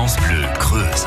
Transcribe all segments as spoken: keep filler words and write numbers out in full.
France Bleu Creuse.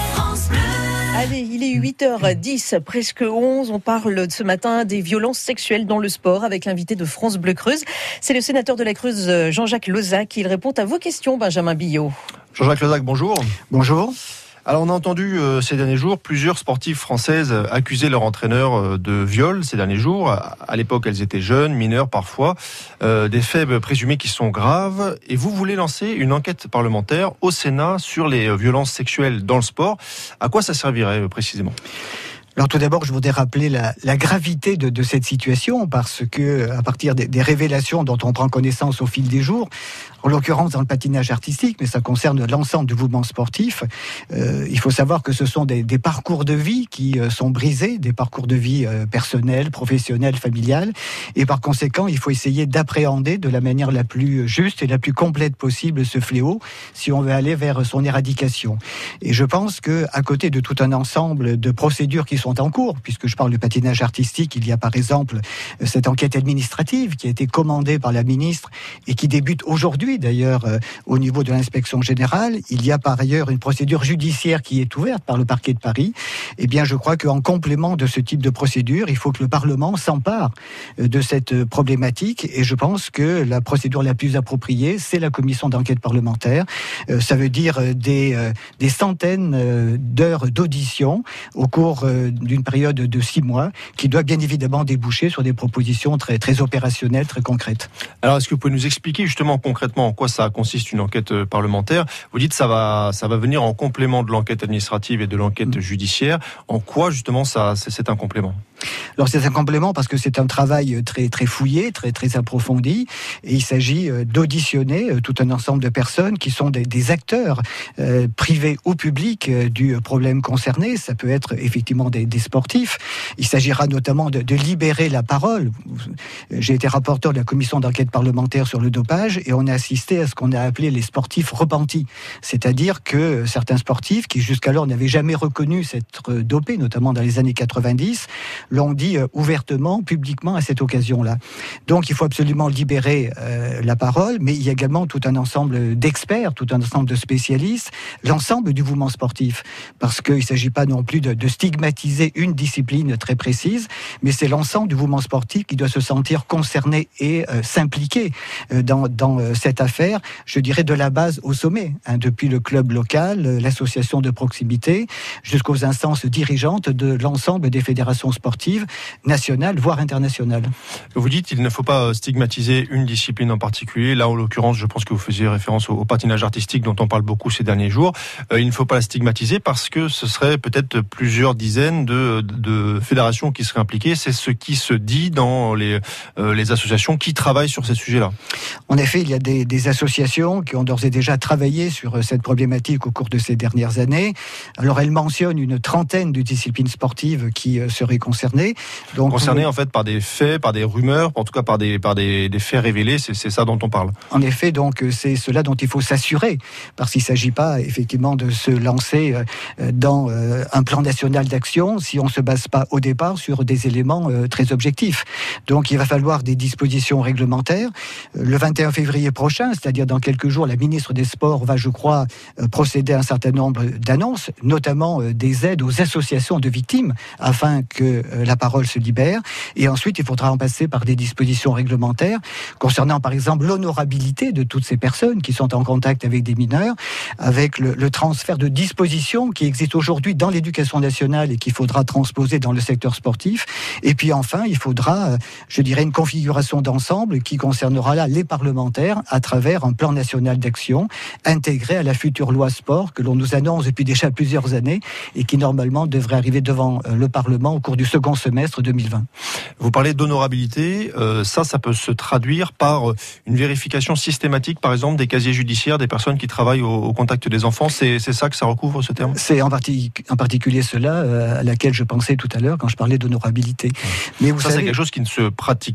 Allez, il est huit heures dix, presque onze. On parle ce matin des violences sexuelles dans le sport avec l'invité de France Bleu Creuse. C'est le sénateur de la Creuse, Jean-Jacques Lozach. Il répond à vos questions, Benjamin Billot. Jean-Jacques Lozach, bonjour. Bonjour. Alors on a entendu euh, ces derniers jours plusieurs sportives françaises accuser leur entraîneur euh, de viol ces derniers jours. À, à l'époque, elles étaient jeunes, mineures parfois, euh, des faits présumés qui sont graves. Et vous voulez lancer une enquête parlementaire au Sénat sur les violences sexuelles dans le sport. À quoi ça servirait euh, précisément ? Alors tout d'abord, je voudrais rappeler la, la gravité de, de cette situation, parce que à partir des, des révélations dont on prend connaissance au fil des jours, en l'occurrence dans le patinage artistique, mais ça concerne l'ensemble du mouvement sportif, euh, il faut savoir que ce sont des, des parcours de vie qui euh, sont brisés, des parcours de vie euh, personnels, professionnels, familiales, et par conséquent, il faut essayer d'appréhender de la manière la plus juste et la plus complète possible ce fléau, si on veut aller vers son éradication. Et je pense que à côté de tout un ensemble de procédures qui sont en cours, puisque je parle du patinage artistique, il y a par exemple cette enquête administrative qui a été commandée par la ministre et qui débute aujourd'hui d'ailleurs euh, au niveau de l'inspection générale. Il y a par ailleurs une procédure judiciaire qui est ouverte par le parquet de Paris. Eh bien, je crois qu'en complément de ce type de procédure, il faut que le Parlement s'empare de cette problématique, et je pense que la procédure la plus appropriée, c'est la commission d'enquête parlementaire. Euh, ça veut dire des, euh, des centaines euh, d'heures d'audition au cours euh, d'une période de six mois, qui doit bien évidemment déboucher sur des propositions très, très opérationnelles, très concrètes. Alors, est-ce que vous pouvez nous expliquer justement concrètement en quoi ça consiste une enquête parlementaire ? Vous dites que ça va, ça va venir en complément de l'enquête administrative et de l'enquête mmh. judiciaire. En quoi justement ça, c'est, c'est un complément ? Alors c'est un complément parce que c'est un travail très très fouillé, très très approfondi, et il s'agit d'auditionner tout un ensemble de personnes qui sont des, des acteurs euh, privés ou publics euh, du problème concerné. Ça peut être effectivement des, des sportifs. Il s'agira notamment de, de libérer la parole. J'ai été rapporteur de la commission d'enquête parlementaire sur le dopage, et on a assisté à ce qu'on a appelé les sportifs repentis, c'est-à-dire que certains sportifs qui jusqu'alors n'avaient jamais reconnu s'être dopés, notamment dans les années quatre-vingt-dix, l'ont dit euh, ouvertement, publiquement à cette occasion-là. Donc il faut absolument libérer euh, la parole, mais il y a également tout un ensemble d'experts, tout un ensemble de spécialistes, l'ensemble du mouvement sportif, parce qu'il ne s'agit pas non plus de, de stigmatiser une discipline très précise, mais c'est l'ensemble du mouvement sportif qui doit se sentir concerné et euh, s'impliquer euh, dans, dans euh, cette affaire, je dirais de la base au sommet, hein, depuis le club local, euh, l'association de proximité, jusqu'aux instances dirigeantes de l'ensemble des fédérations sportives nationales, voire internationales. Vous dites qu'il ne faut pas stigmatiser une discipline en particulier. Là, en l'occurrence, je pense que vous faisiez référence au, au patinage artistique dont on parle beaucoup ces derniers jours. Euh, il ne faut pas la stigmatiser parce que ce serait peut-être plusieurs dizaines de, de, de fédérations qui seraient impliquées. C'est ce qui se dit dans les, euh, les associations qui travaillent sur ces sujets-là. En effet, il y a des, des associations qui ont d'ores et déjà travaillé sur cette problématique au cours de ces dernières années. Alors, elles mentionnent une trentaine de disciplines sportives qui euh, seraient concernées. Donc, concernés en fait par des faits, par des rumeurs, en tout cas par des, par des, des faits révélés, c'est, c'est ça dont on parle. En effet, donc c'est cela dont il faut s'assurer, parce qu'il ne s'agit pas effectivement de se lancer dans un plan national d'action si on ne se base pas au départ sur des éléments très objectifs. Donc il va falloir des dispositions réglementaires. Le vingt et un février prochain, c'est-à-dire dans quelques jours, la ministre des Sports va, je crois, procéder à un certain nombre d'annonces, notamment des aides aux associations de victimes, afin que la parole se libère. Et ensuite, il faudra en passer par des dispositions réglementaires concernant, par exemple, l'honorabilité de toutes ces personnes qui sont en contact avec des mineurs, avec le, le transfert de dispositions qui existent aujourd'hui dans l'éducation nationale et qu'il faudra transposer dans le secteur sportif. Et puis enfin, il faudra, je dirais, une configuration d'ensemble qui concernera là les parlementaires à travers un plan national d'action intégré à la future loi sport que l'on nous annonce depuis déjà plusieurs années et qui normalement devrait arriver devant le Parlement au cours du second semestre deux mille vingt. Vous parlez d'honorabilité, euh, ça, ça peut se traduire par une vérification systématique, par exemple, des casiers judiciaires des personnes qui travaillent au, au contact des enfants. C'est, c'est ça que ça recouvre, ce terme ? C'est en, partie, en particulier cela euh, à laquelle je pensais tout à l'heure quand je parlais d'honorabilité. Mmh. Mais vous ça, savez... c'est quelque chose qui ne se pratique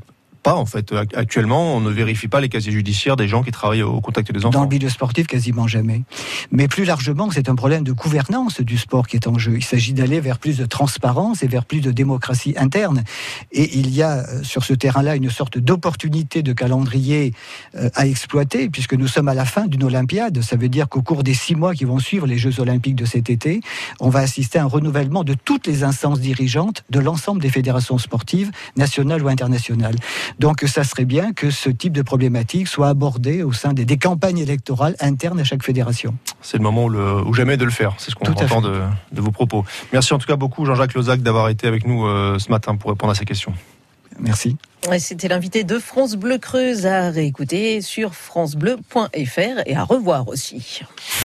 pas en fait. Actuellement, on ne vérifie pas les casiers judiciaires des gens qui travaillent au contact des enfants. Dans le milieu sportif, quasiment jamais. Mais plus largement, c'est un problème de gouvernance du sport qui est en jeu. Il s'agit d'aller vers plus de transparence et vers plus de démocratie interne. Et il y a sur ce terrain-là une sorte d'opportunité de calendrier à exploiter, puisque nous sommes à la fin d'une Olympiade. Ça veut dire qu'au cours des six mois qui vont suivre les Jeux Olympiques de cet été, on va assister à un renouvellement de toutes les instances dirigeantes de l'ensemble des fédérations sportives, nationales ou internationales. Donc ça serait bien que ce type de problématique soit abordé au sein des, des campagnes électorales internes à chaque fédération. C'est le moment où, le, ou jamais de le faire, c'est ce qu'on entend de, de vos propos. Merci en tout cas beaucoup Jean-Jacques Lozac d'avoir été avec nous euh, ce matin pour répondre à ces questions. Merci. C'était l'invité de France Bleu Creuse à réécouter sur francebleu point f r et à revoir aussi.